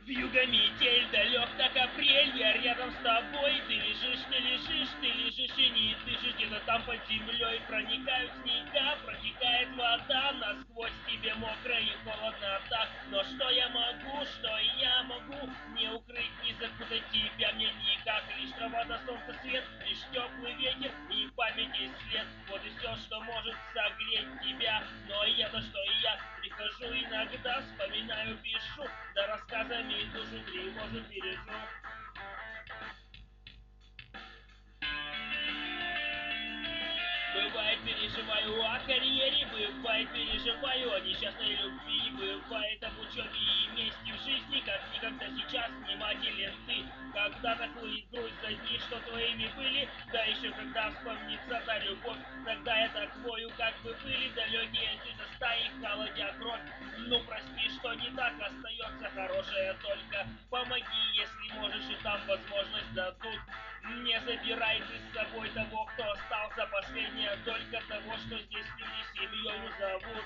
Вьюга метель, далек так апрель, я рядом с тобой. Ты лежишь, ты лежишь, ты лежишь и не дышишь. Где-то там под землей проникают снега, протекает вода, насквозь тебе мокро и холодно так. Но что я могу, не укрыть, не закутать тебя мне никак. Лишь трава до солнца свет, лишь теплый ветер и памяти след. Вот и все, что может согреть тебя. Но я-то что я прихожу иногда, вспоминаю, пишу, да рассказами душу тревожу, бережу. Бывает, переживаю о карьере, бывает, переживаю о несчастной любви, бывает, об учебе и месте в жизни, как никогда сейчас внимателен ты. Когда-то хлынет грусть за дни, что твоими были, да еще когда вспомнится та любовь, тогда я так вою, как бы были далекие отсюда стаи, холодя кровь. Ну прости, что не так, остается хорошее только. Помоги, если можешь, и там возможность дадут. Не забирай ты с собой того, кто остался, последняя только того, что здесь люди семьей зовут.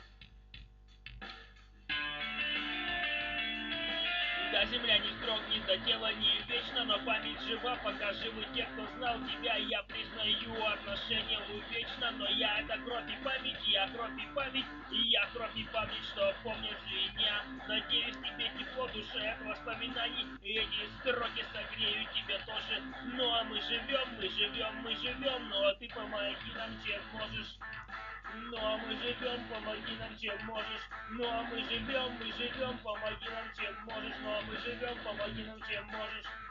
Да, земля не строгнет, да тело не вечно, но память жива, пока живы те, кто знал тебя. Я признаю, отношения увечно, но я это кровь и память, я кровь и память, и я кровь и память, что помнят меня. Надеюсь, тебе тепло душе от воспоминаний, и эти строки согреют тебя тоже. Ну а мы живем, мы живем, мы живем, ну а ты помоги нам, чем можешь. Ну а мы живем, помоги нам, чем можешь. Ну а мы живем, помоги нам, чем можешь. Ну а мы живем, помоги нам, чем можешь.